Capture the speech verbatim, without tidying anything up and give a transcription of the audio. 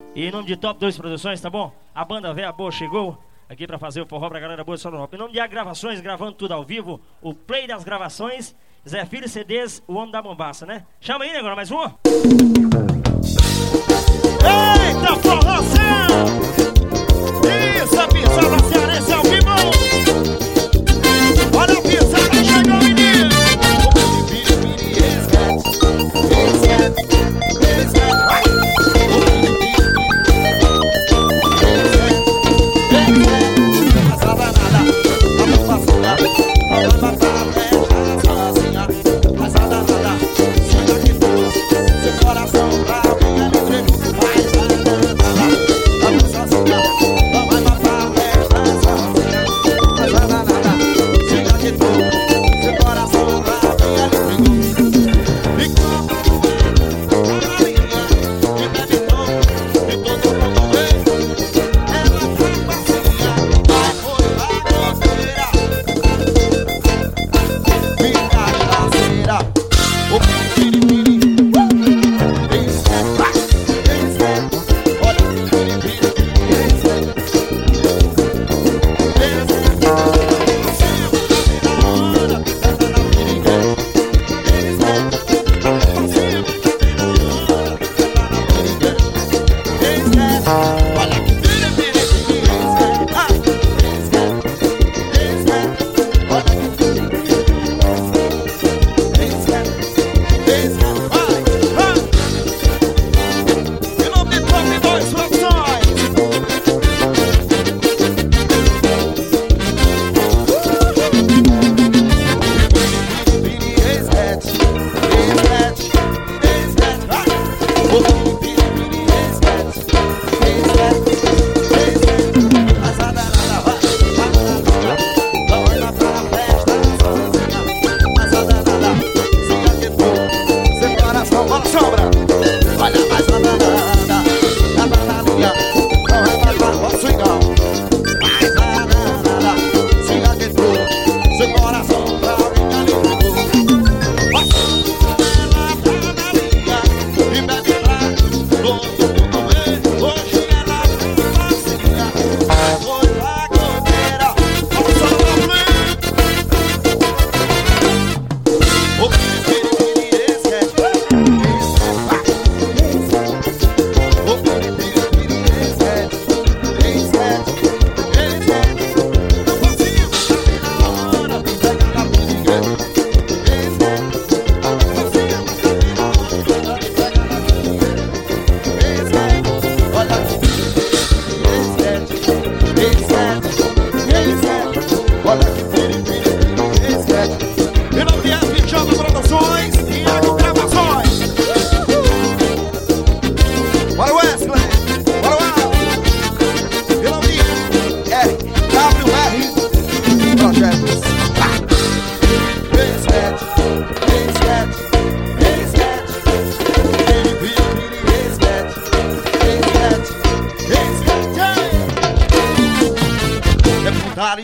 E em nome de Top dois Produções, tá bom? A banda Véia Boa chegou aqui pra fazer o forró pra galera boa de Sonorópolis. Em nome de A Gravações, gravando tudo ao vivo. O Play das Gravações. Zé Filho C Ds, o homem da bombaça, né? Chama aí, negócio, mais um. Eita, forroção! Isso, a pisada cearense ao vivo! Olha a pisada, chegou o menino! Olha que piripiri, esse é. E não vier, Pichota Produções.